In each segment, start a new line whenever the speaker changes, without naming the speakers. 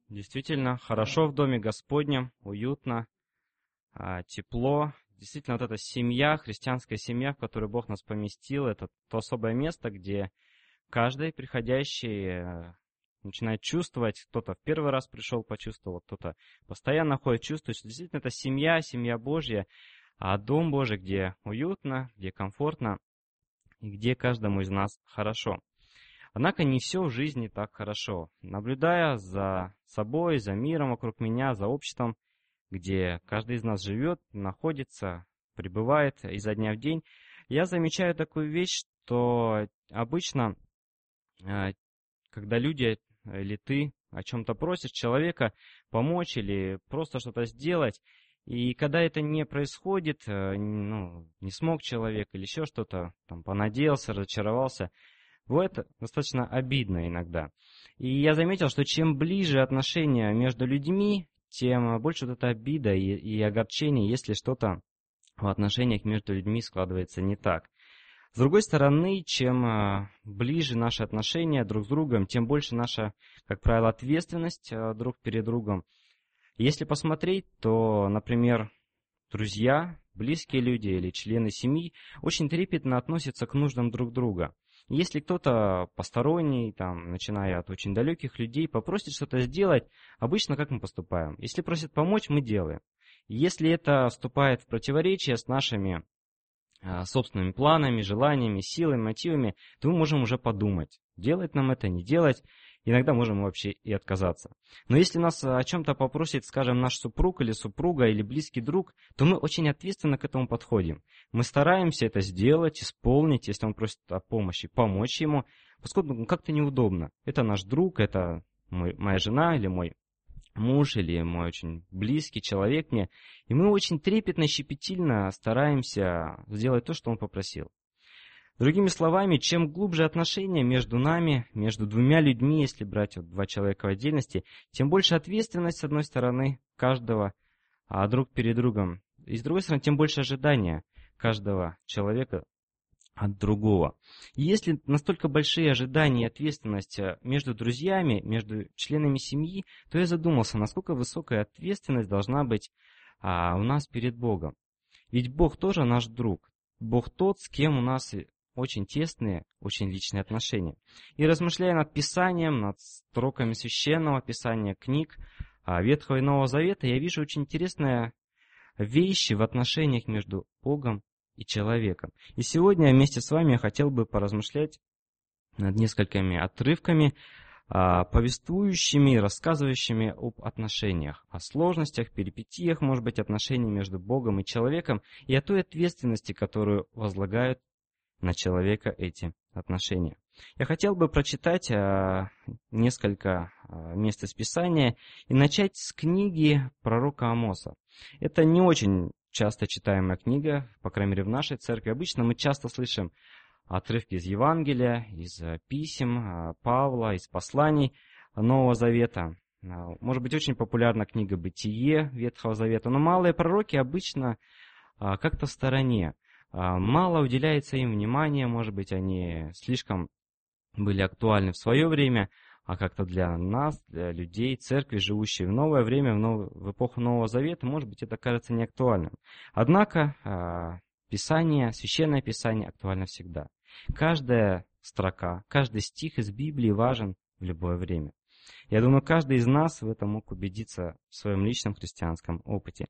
Действительно, хорошо в доме Господнем, уютно, тепло. Действительно, вот эта семья, христианская семья, в которую Бог нас поместил, это то особое место, где каждый приходящий начинает чувствовать, кто-то в первый раз пришел, почувствовал, кто-то постоянно ходит, чувствует, что действительно это семья, семья Божья, дом Божий, где уютно, где комфортно и где каждому из нас хорошо. Однако не все в жизни так хорошо. Наблюдая за собой, за миром вокруг меня, за обществом, где каждый из нас живет, находится, пребывает изо дня в день, я замечаю такую вещь, что обычно, когда люди или ты о чем-то просишь человека помочь или просто что-то сделать, и когда это не происходит, не смог человек или еще что-то, там, понадеялся, разочаровался, вот это достаточно обидно иногда. И я заметил, что чем ближе отношения между людьми, тем больше вот эта обида и огорчение, если что-то в отношениях между людьми складывается не так. С другой стороны, чем ближе наши отношения друг с другом, тем больше наша, как правило, ответственность друг перед другом. Если посмотреть, то, например, друзья, близкие люди или члены семьи очень трепетно относятся к нуждам друг друга. Если кто-то посторонний, начиная от очень далеких людей, попросит что-то сделать, обычно как мы поступаем? Если просит помочь, мы делаем. Если это вступает в противоречие с нашими собственными планами, желаниями, силами, мотивами, то мы можем уже подумать, делать нам это, не делать. Иногда можем вообще и отказаться. Но если нас о чем-то попросит, скажем, наш супруг или супруга или близкий друг, то мы очень ответственно к этому подходим. Мы стараемся это сделать, исполнить, если он просит о помощи, помочь ему, поскольку как-то неудобно. Это наш друг, это моя жена или мой муж, или мой очень близкий человек мне. И мы очень трепетно и щепетильно стараемся сделать то, что он попросил. Другими словами, чем глубже отношения между нами, между двумя людьми, если брать два человека в отдельности, тем больше ответственность, с одной стороны, каждого друг перед другом. И с другой стороны, тем больше ожидания каждого человека от другого. И если настолько большие ожидания и ответственность между друзьями, между членами семьи, то я задумался, насколько высокая ответственность должна быть у нас перед Богом. Ведь Бог тоже наш друг. Бог тот, с кем у нас очень тесные, очень личные отношения. И размышляя над Писанием, над строками Священного Писания, книг Ветхого и Нового Завета, я вижу очень интересные вещи в отношениях между Богом и человеком. И сегодня вместе с вами я хотел бы поразмышлять над несколькими отрывками, повествующими, рассказывающими об отношениях, о сложностях, перипетиях, может быть, отношений между Богом и человеком, и о той ответственности, которую возлагают на человека эти отношения. Я хотел бы прочитать несколько мест из Писания и начать с книги пророка Амоса. Это не очень часто читаемая книга, по крайней мере в нашей церкви. Обычно мы часто слышим отрывки из Евангелия, из писем Павла, из посланий Нового Завета. Может быть, очень популярна книга «Бытие» Ветхого Завета, но малые пророки обычно как-то в стороне. Мало уделяется им внимания, может быть, они слишком были актуальны в свое время, а как-то для нас, для людей, церкви, живущие в новое время, в эпоху Нового Завета, может быть, это кажется неактуальным. Однако Писание, Священное Писание актуально всегда. Каждая строка, каждый стих из Библии важен в любое время. Я думаю, каждый из нас в этом мог убедиться в своем личном христианском опыте.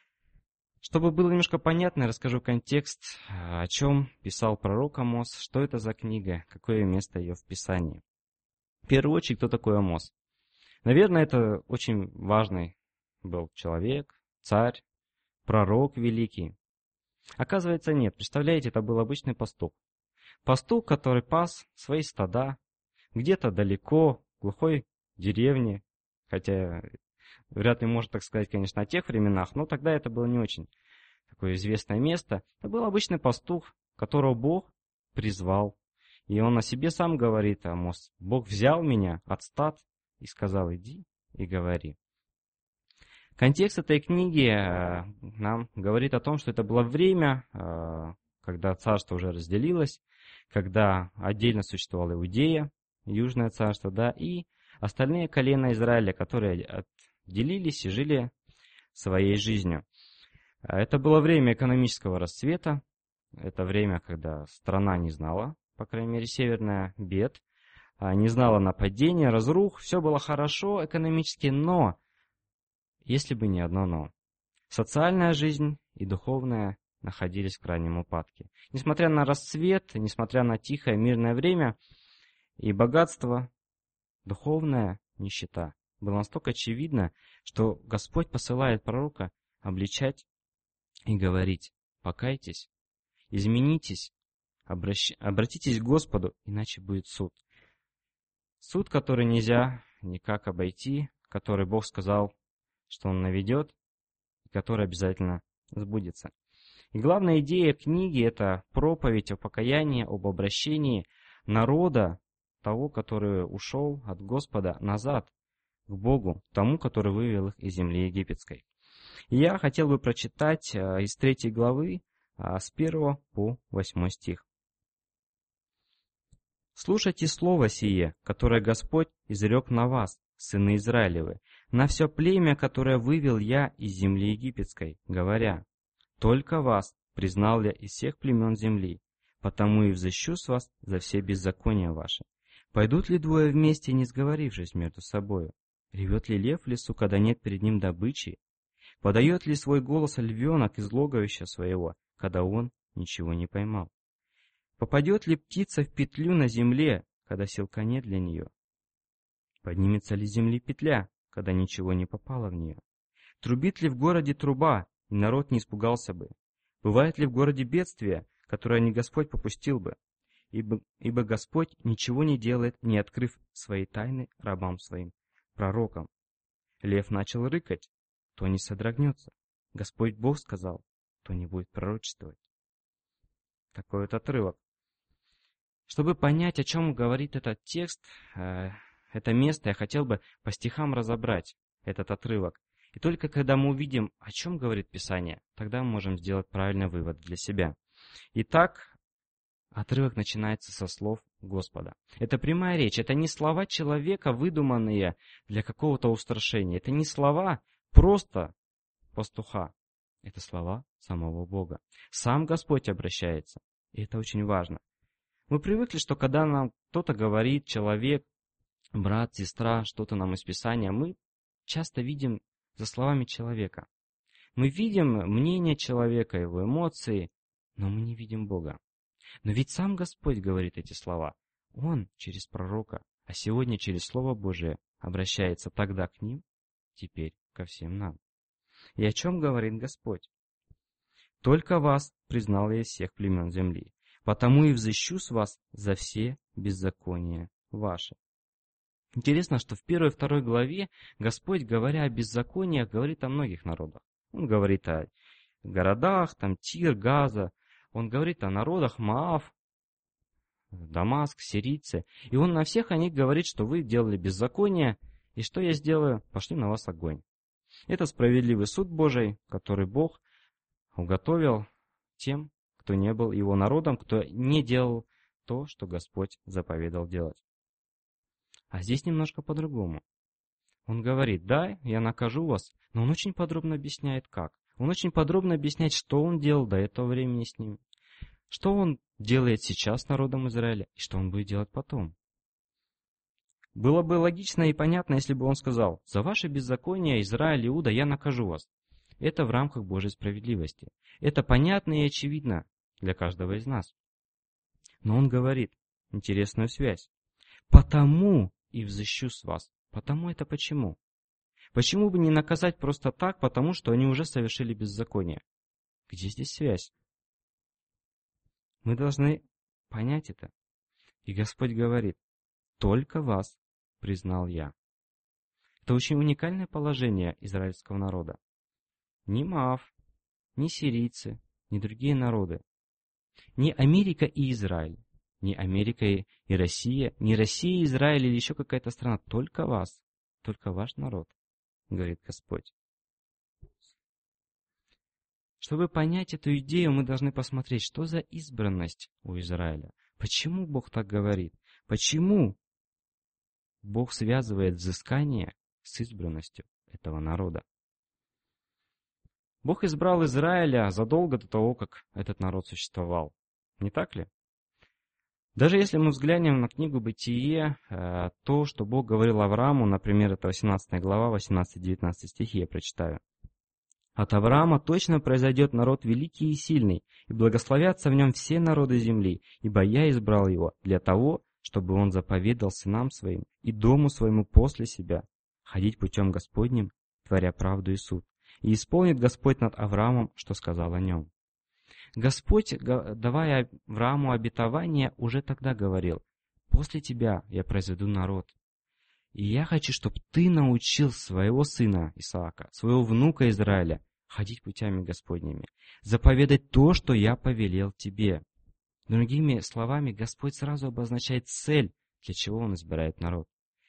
Чтобы было немножко понятно, я расскажу контекст, о чем писал пророк Амос, что это за книга, какое место ее в Писании. В первую очередь, кто такой Амос? Наверное, это очень важный был человек, царь, пророк великий. Оказывается, нет. Представляете, это был обычный пастух. Пастух, который пас свои стада где-то далеко, в глухой деревне, хотя вряд ли можно так сказать, конечно, о тех временах, но тогда это было не очень такое известное место. Это был обычный пастух, которого Бог призвал. И он о себе сам говорит, Амос: Бог взял меня от стад и сказал: иди и говори. Контекст этой книги нам говорит о том, что это было время, когда царство уже разделилось, когда отдельно существовала Иудея, Южное царство, и остальные колена Израиля, которые отделились и жили своей жизнью. Это было время экономического расцвета, это время, когда страна не знала, по крайней мере, северная, бед, не знала нападения, разрух, все было хорошо экономически, но, если бы не одно но, социальная жизнь и духовная находились в крайнем упадке. Несмотря на расцвет, несмотря на тихое мирное время и богатство, духовная нищета была настолько очевидна, что Господь посылает пророка обличать и говорить: покайтесь, изменитесь, обратитесь к Господу, иначе будет суд. Суд, который нельзя никак обойти, который Бог сказал, что Он наведет, и который обязательно сбудется. И главная идея книги – это проповедь о покаянии, об обращении народа, того, который ушел от Господа назад к Богу, тому, который вывел их из земли египетской. И я хотел бы прочитать из 3 главы с 1 по 8 стих. «Слушайте слово сие, которое Господь изрек на вас, сыны Израилевы, на все племя, которое вывел я из земли египетской, говоря: только вас признал я из всех племен земли, потому и взыщу с вас за все беззакония ваши. Пойдут ли двое вместе, не сговорившись между собою? Ревет ли лев в лесу, когда нет перед ним добычи? Подает ли свой голос львенок из логовища своего, когда он ничего не поймал? Попадет ли птица в петлю на земле, когда силка нет для нее? Поднимется ли с земли петля, когда ничего не попало в нее? Трубит ли в городе труба, и народ не испугался бы? Бывает ли в городе бедствие, которое не Господь попустил бы? Ибо Господь ничего не делает, не открыв свои тайны рабам своим, пророкам. Лев начал рыкать, то не содрогнется. Господь Бог сказал, то не будет пророчествовать. Такой вот отрывок. Чтобы понять, о чем говорит этот текст, это место, я хотел бы по стихам разобрать этот отрывок. И только когда мы увидим, о чем говорит Писание, тогда мы можем сделать правильный вывод для себя. Итак, отрывок начинается со слов Господа. Это прямая речь, это не слова человека, выдуманные для какого-то устрашения. Это не слова просто пастуха. Это слова самого Бога. Сам Господь обращается. И это очень важно. Мы привыкли, что когда нам кто-то говорит, человек, брат, сестра, что-то нам из Писания, мы часто видим за словами человека. Мы видим мнение человека, его эмоции, но мы не видим Бога. Но ведь сам Господь говорит эти слова. Он через пророка, а сегодня через Слово Божие обращается тогда к ним, теперь ко всем нам. И о чем говорит Господь? «Только вас признал я из всех племен земли, потому и взыщу с вас за все беззакония ваши». Интересно, что в 1 и 2 главе Господь, говоря о беззакониях, говорит о многих народах. Он говорит о городах, там Тир, Газа. Он говорит о народах Моав, Дамаск, сирийцы. И он на всех о них говорит, что вы делали беззаконие, и что я сделаю? Пошли на вас огонь. Это справедливый суд Божий, который Бог уготовил тем, кто не был его народом, кто не делал то, что Господь заповедал делать. А здесь немножко по-другому. Он говорит, да, я накажу вас, но он очень подробно объясняет, как. Он очень подробно объясняет, что он делал до этого времени с ним, что он делает сейчас с народом Израиля и что он будет делать потом. Было бы логично и понятно, если бы он сказал, за ваше беззаконие, Израиль, Иуда, я накажу вас. Это в рамках Божьей справедливости. Это понятно и очевидно для каждого из нас. Но он говорит интересную связь. Потому и взыщу с вас. Потому это почему? Почему бы не наказать просто так, потому что они уже совершили беззаконие? Где здесь связь? Мы должны понять это. И Господь говорит, только вас признал я. Это очень уникальное положение израильского народа. Ни Моав, ни сирийцы, ни другие народы. Ни Америка и Израиль. Ни Америка и Россия, ни Россия, Израиль или еще какая-то страна. Только вас, только ваш народ, говорит Господь. Чтобы понять эту идею, мы должны посмотреть, что за избранность у Израиля. Почему Бог так говорит? Почему Бог связывает взыскание с избранностью этого народа. Бог избрал Израиля задолго до того, как этот народ существовал. Не так ли? Даже если мы взглянем на книгу «Бытие», то, что Бог говорил Аврааму, например, это 18 глава, 18-19 стихи, я прочитаю. «От Авраама точно произойдет народ великий и сильный, и благословятся в нем все народы земли, ибо я избрал его для того, чтобы он заповедал сынам своим и дому своему после себя ходить путем Господним, творя правду и суд. И исполнит Господь над Авраамом, что сказал о нем». Господь, давая Аврааму обетование, уже тогда говорил: «После тебя я произведу народ. И я хочу, чтобы ты научил своего сына Исаака, своего внука Израиля, ходить путями Господними, заповедать то, что я повелел тебе». Другими словами, Господь сразу обозначает цель, для чего Он избирает народ.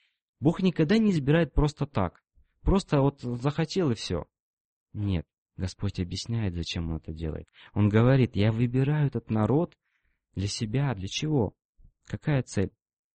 Бог никогда не избирает просто так, просто вот захотел и все. Нет. Господь объясняет, зачем Он это делает. Он говорит: я выбираю этот народ для себя. Для чего? Какая цель?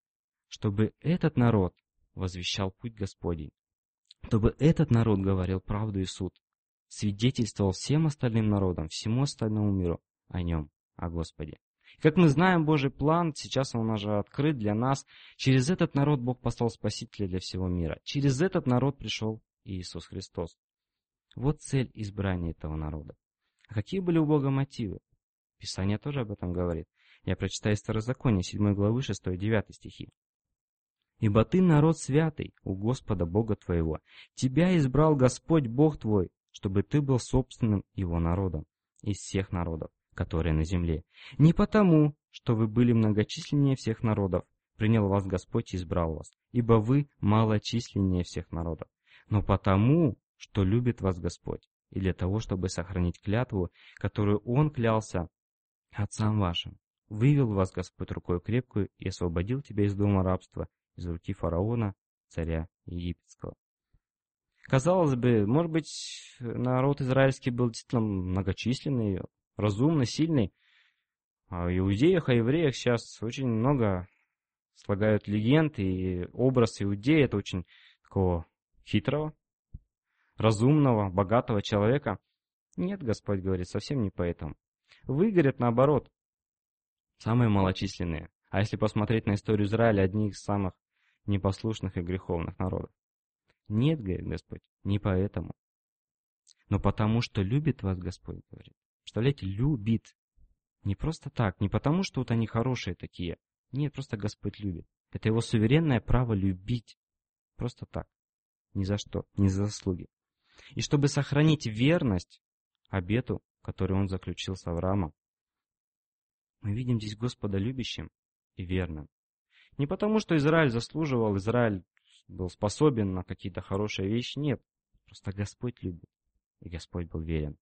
Чтобы этот народ возвещал путь Господень. Чтобы этот народ говорил правду и суд. Свидетельствовал всем остальным народам, всему остальному миру о Нем, о Господе. Как мы знаем, Божий план, сейчас он уже открыт для нас. Через этот народ Бог послал Спасителя для всего мира. Через этот народ пришел Иисус Христос. Вот цель избрания этого народа. А какие были у Бога мотивы? Писание тоже об этом говорит. Я прочитаю из Второзакония, 7 главы, 6 и 9 стихи. «Ибо ты народ святый у Господа Бога твоего. Тебя избрал Господь Бог твой, чтобы ты был собственным Его народом из всех народов, которые на земле. Не потому, что вы были многочисленнее всех народов, принял вас Господь и избрал вас, ибо вы малочисленнее всех народов, но потому, что любит вас Господь, и для того, чтобы сохранить клятву, которую Он клялся отцам вашим. Вывел вас Господь рукой крепкую и освободил тебя из дома рабства, из руки фараона, царя египетского». Казалось бы, может быть, народ израильский был действительно многочисленный, разумный, сильный. О иудеях, о евреях сейчас очень много слагают легенд, и образ иудея — это очень такого хитрого, разумного, богатого человека. Нет, Господь говорит, совсем не поэтому. Вы, говорят, наоборот, самые малочисленные. А если посмотреть на историю Израиля, одни из самых непослушных и греховных народов. Нет, говорит Господь, не поэтому. Но потому, что любит вас Господь, говорит. Представляете, любит. Не просто так, не потому, что вот они хорошие такие. Нет, просто Господь любит. Это Его суверенное право любить. Просто так. Ни за что, ни за заслуги. И чтобы сохранить верность обету, который Он заключил с Авраамом, мы видим здесь Господа любящим и верным. Не потому, что Израиль заслуживал, Израиль был способен на какие-то хорошие вещи. Нет, просто Господь любит, и Господь был верен.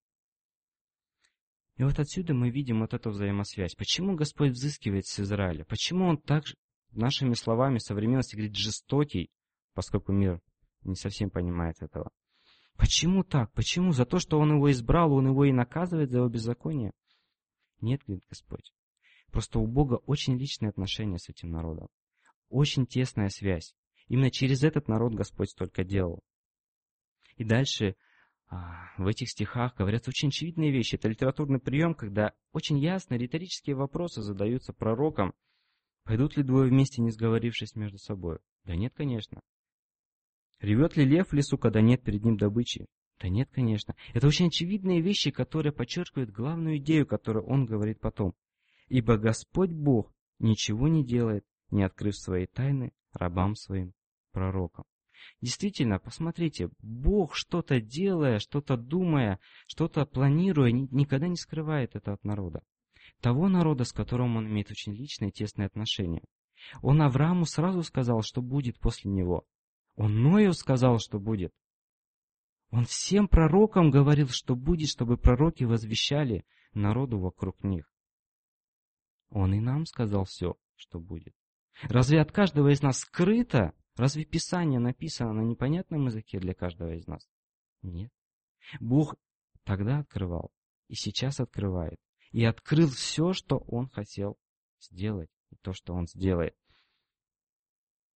И вот отсюда мы видим вот эту взаимосвязь. Почему Господь взыскивает с Израиля? Почему Он так, нашими словами современности говорит, жестокий, поскольку мир не совсем понимает этого? Почему так? Почему? За то, что Он его избрал, Он его и наказывает за его беззаконие? Нет, говорит Господь. Просто у Бога очень личные отношения с этим народом. Очень тесная связь. Именно через этот народ Господь столько делал. И дальше в этих стихах говорятся очень очевидные вещи. Это литературный прием, когда очень ясно риторические вопросы задаются пророкам. Пойдут ли двое вместе, не сговорившись между собой? Да нет, конечно. Ревет ли лев в лесу, когда нет перед ним добычи? Да нет, конечно. Это очень очевидные вещи, которые подчеркивают главную идею, которую он говорит потом. «Ибо Господь Бог ничего не делает, не открыв свои тайны рабам своим, пророкам». Действительно, посмотрите, Бог что-то делая, что-то думая, что-то планируя, никогда не скрывает это от народа. Того народа, с которым он имеет очень личные, тесные отношения. Он Аврааму сразу сказал, что будет после него. Он Ною сказал, что будет. Он всем пророкам говорил, что будет, чтобы пророки возвещали народу вокруг них. Он и нам сказал все, что будет. Разве от каждого из нас скрыто? Разве Писание написано на непонятном языке для каждого из нас? Нет. Бог тогда открывал, и сейчас открывает. И открыл все, что Он хотел сделать, и то, что Он сделает.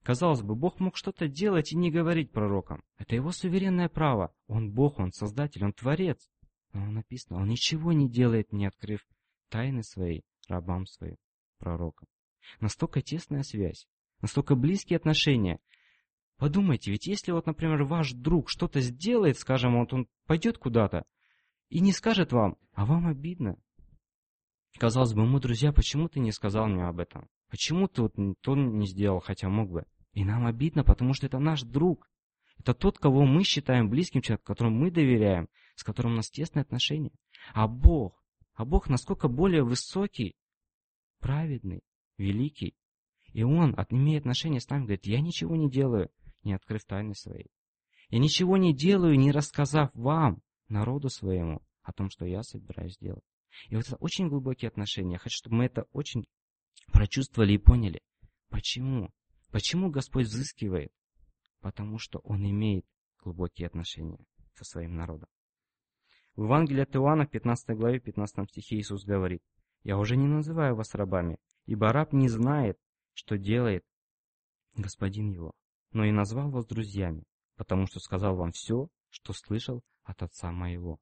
Казалось бы, Бог мог что-то делать и не говорить пророкам. Это его суверенное право. Он Бог, он Создатель, он Творец. Но написано, он ничего не делает, не открыв тайны своей рабам своим, пророкам. Настолько тесная связь, настолько близкие отношения. Подумайте, ведь если вот, например, ваш друг что-то сделает, скажем, вот он пойдет куда-то и не скажет вам, а вам обидно. Казалось бы, мы друзья, почему ты не сказал мне об этом? Почему ты вот то не сделал, хотя мог бы? И нам обидно, потому что это наш друг. Это тот, кого мы считаем близким человеком, которому мы доверяем, с которым у нас тесные отношения. А Бог насколько более высокий, праведный, великий. И Он, имея отношения с нами, говорит, я ничего не делаю, не открыв тайны своей. Я ничего не делаю, не рассказав вам, народу своему, о том, что я собираюсь делать. И вот это очень глубокие отношения. Я хочу, чтобы мы это очень прочувствовали и поняли. Почему? Почему Господь взыскивает? Потому что Он имеет глубокие отношения со своим народом. В Евангелии от Иоанна, в 15 главе, 15 стихе Иисус говорит, «Я уже не называю вас рабами, ибо раб не знает, что делает господин его, но и назвал вас друзьями, потому что сказал вам все, что слышал от Отца моего».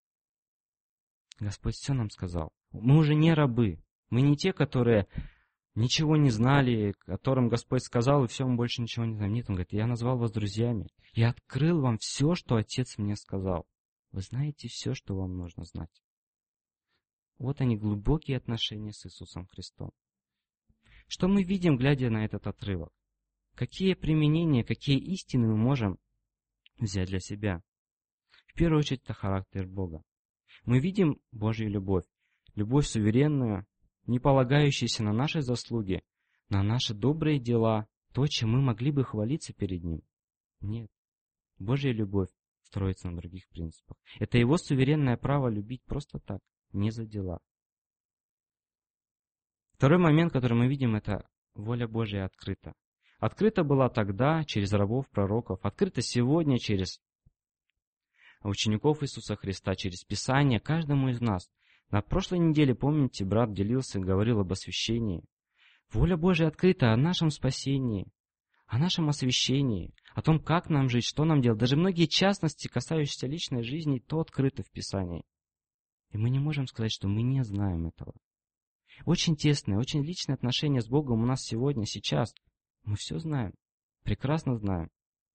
Господь все нам сказал. Мы уже не рабы. Мы не те, которые ничего не знали, которым Господь сказал, и все, мы больше ничего не знаем. Нет, Он говорит, я назвал вас друзьями. Я открыл вам все, что Отец мне сказал. Вы знаете все, что вам нужно знать. Вот они, глубокие отношения с Иисусом Христом. Что мы видим, глядя на этот отрывок? Какие применения, какие истины мы можем взять для себя? В первую очередь, это характер Бога. Мы видим Божью любовь. Любовь суверенную, не полагающуюся на наши заслуги, на наши добрые дела, то, чем мы могли бы хвалиться перед Ним. Нет. Божья любовь строится на других принципах. Это Его суверенное право любить просто так, не за дела. Второй момент, который мы видим, это воля Божья открыта. Открыта была тогда через рабов, пророков, открыта сегодня через учеников Иисуса Христа, через Писание, каждому из нас. На прошлой неделе, помните, брат делился, говорил об освящении. Воля Божья открыта о нашем спасении, о нашем освящении, о том, как нам жить, что нам делать. Даже многие частности, касающиеся личной жизни, то открыты в Писании. И мы не можем сказать, что мы не знаем этого. Очень тесные, очень личные отношения с Богом у нас сегодня, сейчас. Мы все знаем, прекрасно знаем.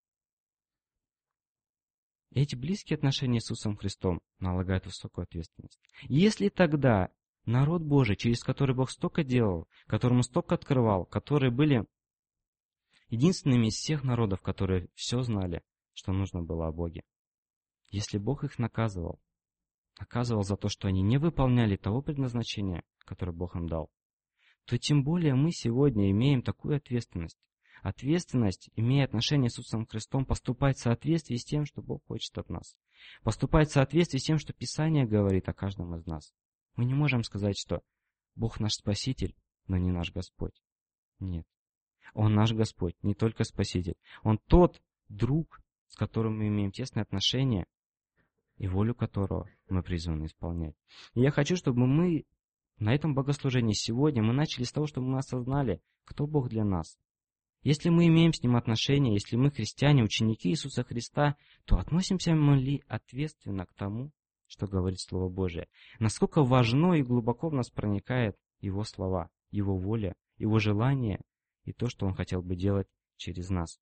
Эти близкие отношения с Иисусом Христом налагают высокую ответственность. Если тогда народ Божий, через который Бог столько делал, которому столько открывал, которые были единственными из всех народов, которые все знали, что нужно было о Боге. Если Бог их наказывал за то, что они не выполняли того предназначения, которое Бог им дал, то тем более мы сегодня имеем такую ответственность. Ответственность, имея отношение с Иисусом Христом, поступать в соответствии с тем, что Бог хочет от нас. Поступать в соответствии с тем, что Писание говорит о каждом из нас. Мы не можем сказать, что Бог наш Спаситель, но не наш Господь. Нет. Он наш Господь, не только Спаситель. Он тот друг, с которым мы имеем тесные отношения, и волю которого мы призваны исполнять. И я хочу, чтобы мы на этом богослужении сегодня мы начали с того, чтобы мы осознали, кто Бог для нас. Если мы имеем с Ним отношения, если мы христиане, ученики Иисуса Христа, то относимся мы ли ответственно к тому, что говорит Слово Божие? Насколько важно и глубоко в нас проникает Его слова, Его воля, Его желание и то, что Он хотел бы делать через нас.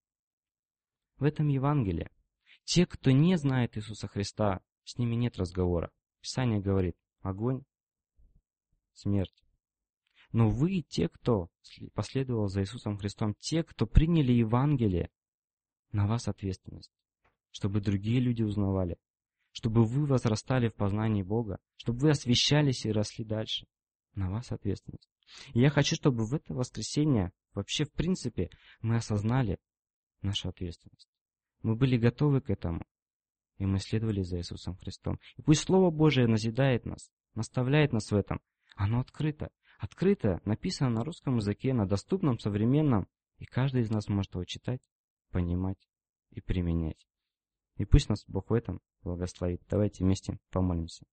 В этом Евангелии те, кто не знает Иисуса Христа, с ними нет разговора. Писание говорит: огонь, смерть. Но вы, те, кто последовал за Иисусом Христом, те, кто приняли Евангелие, на вас ответственность, чтобы другие люди узнавали, чтобы вы возрастали в познании Бога, чтобы вы освящались и росли дальше. На вас ответственность. И я хочу, чтобы в это воскресенье, вообще в принципе, мы осознали нашу ответственность. Мы были готовы к этому, и мы следовали за Иисусом Христом. И пусть Слово Божие назидает нас, наставляет нас в этом. Оно открыто. Открыто, написано на русском языке, на доступном, современном, и каждый из нас может его читать, понимать и применять. И пусть нас Бог в этом благословит. Давайте вместе помолимся.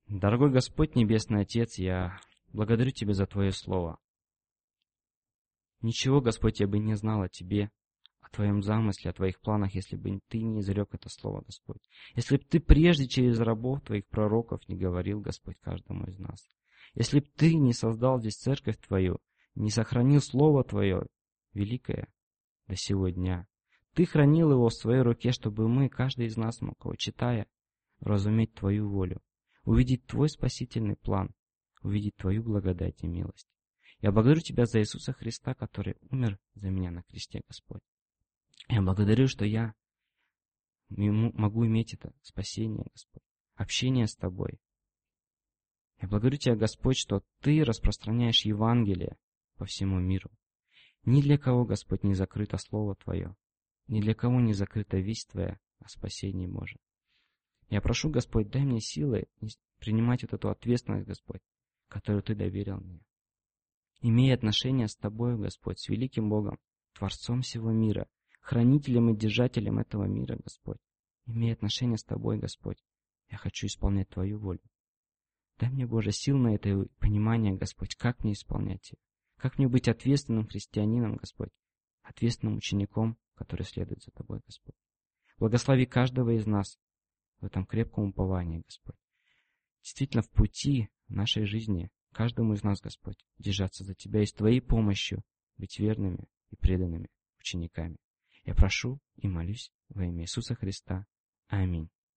Дорогой Господь, Небесный Отец, я благодарю Тебя за Твое Слово. Ничего, Господь, я бы не знал о Тебе, о Твоем замысле, о Твоих планах, если бы Ты не изрек это Слово, Господь. Если бы Ты прежде через рабов Твоих пророков не говорил, Господь, каждому из нас. Если бы Ты не создал здесь церковь Твою, не сохранил Слово Твое, великое, до сего дня. Ты хранил его в своей руке, чтобы мы, каждый из нас мог его, читая, разуметь Твою волю, увидеть Твой спасительный план, увидеть Твою благодать и милость. Я благодарю Тебя за Иисуса Христа, который умер за меня на кресте, Господь. Я благодарю, что я могу иметь это спасение, Господь, общение с Тобой. Я благодарю Тебя, Господь, что Ты распространяешь Евангелие по всему миру. Ни для кого, Господь, не закрыто Слово Твое, ни для кого не закрыта весть Твоя о спасении Божьем. Я прошу, Господь, дай мне силы принимать вот эту ответственность, Господь, которую Ты доверил мне. Имея отношение с Тобою, Господь, с великим Богом, Творцом всего мира, хранителем и держателем этого мира, Господь. Имея отношение с Тобой, Господь, я хочу исполнять Твою волю. Дай мне, Боже, сил на это понимание, Господь, как мне исполнять ее. Как мне быть ответственным христианином, Господь, ответственным учеником, который следует за Тобой, Господь. Благослови каждого из нас в этом крепком уповании, Господь. Действительно, в пути нашей жизни, каждому из нас, Господь, держаться за Тебя и с Твоей помощью быть верными и преданными учениками. Я прошу и молюсь во имя Иисуса Христа. Аминь.